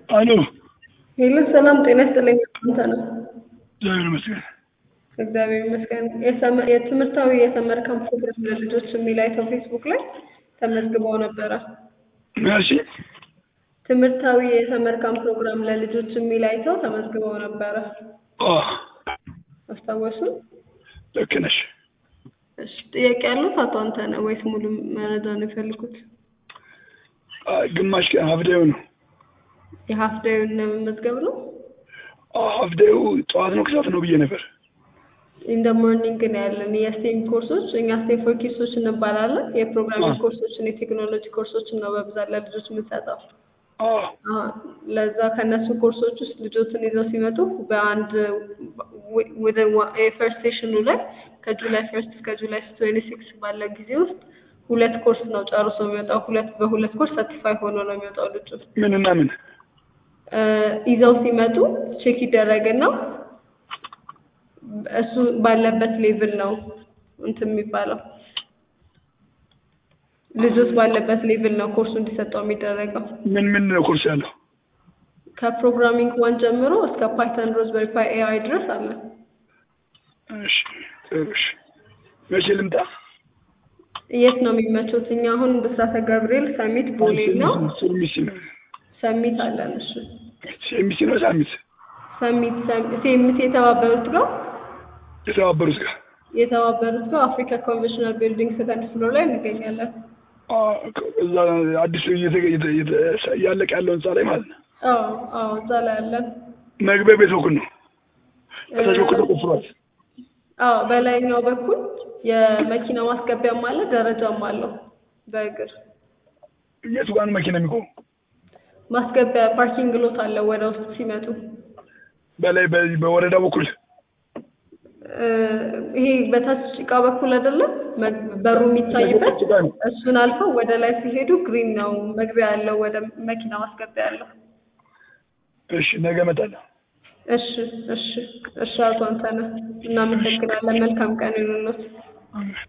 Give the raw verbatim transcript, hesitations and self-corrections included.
አሎ ሄሎ ሰላም ጤና ይስጥልኝ። አንተ ነው? እግዚአብሔር ይመስገን። እግዚአብሔር ይመስገን። የሰመ የትምህርታዊ የሰመር ካምፕ ፕሮግራም ለልጆች የሚል አይተው ፌስቡክ ላይ ተመዝግበው ነበረ። እሺ ትምህርታዊ የሰመር ካምፕ ፕሮግራም ለልጆች የሚል አይተው ተመዝግበው ነበረ። ኦ አስታወሱ? ልክ ነሽ። እሺ ጥያቄ ያለው አቶ አንተነህ ወይስ ሙሉ መረጃ ነው የፈለጉት? ግማሽ ሀፍዴው ነው። የሀፍ ዴዩን ለመመዝገብ ነው? ሀፍዴው ጠዋት ነው ከሰዓት ነው ብዬ ነበር። ኢን ዘ ሞርኒንግ ነው ያለን የስቴም ኮርሶች። እኛ ስቴም ፎር ኪድሶች እንባላለን። የፕሮግራሚንግ ኮርሶችን የቴክኖሎጂ ኮርሶችን ነው በብዛት ለልጆች የምንሰጠው። አዎ ለዛ ከነሱ ኮርሶች ውስጥ ልጆችን ይዘው ሲመጡ በአንድ ወደ የፈርስት ሴሽኑ ላይ ከጁላይ ፈርስት እስከ ጁላይ ትዌንቲ ሲክስ ባለ ጊዜ ውስጥ ሁለት ኮርስ ነው ጨርሶ የሚወጣው። ሁለት በሁለት ኮርስ ሰርቲፋይ ሆኖ ነው የሚወጣው ልጁ። ምን እና ምን ይዘው ሲመጡ ቼክ ይደረግና እሱ ባለበት ሌቭል ነው እንትን የሚባለው። ልጆች ባለበት ሌቭል ነው ኮርሱ እንዲሰጠው የሚደረገው። ምን ምን ነው ኮርስ ያለው? ከፕሮግራሚንግ ዋን ጀምሮ እስከ ፓይተን ሮዝበሪ ፓይ ኤአይ ድረስ አለ። እሺ እሺ መቼ ልምጣ? የት ነው የሚመቹት? እኛ አሁን ብስራተ ገብርኤል ሰሚት ቦሌ ነው። ሰሚት ነው። ሰሚት አለን። እሺ ሰሚት ነው። ሰሚት ሰሚት ሰሚት የተባበሩት ጋር የተባበሩት ጋር የተባበሩት ጋር አፍሪካ ኮንቬንሽናል ቢልዲንግ ሰከንድ ፍሎር ላይ እንገኛለን። እዛ አዲስ ያለቀ ያለው ህንጻ ላይ ማለት ነው። አዎ አዎ እዛ ላይ አለን። መግቢያ ቤት በኩል ነው። ከታች በኩል ተቆፍሯል። አዎ በላይኛው በኩል የመኪና ማስገቢያም አለ፣ ደረጃም አለው በእግር። የቱ ጋር ነው መኪና የሚቆመው? ማስገቢያ ፓርኪንግ ሎት አለ ወደ ውስጥ ሲመጡ። በላይ በወረዳ በኩል ይሄ በታች ጭቃ በኩል አይደለም በሩ የሚታይበት፣ እሱን አልፈው ወደ ላይ ሲሄዱ ግሪን ነው መግቢያ ያለው ወደ መኪና ማስገቢያ ያለው። እሺ ነገ እመጣለሁ። እሺ እሺ እሺ አቶ አንተነህ እናመሰግናለን። መልካም ቀን ይሁንልዎት።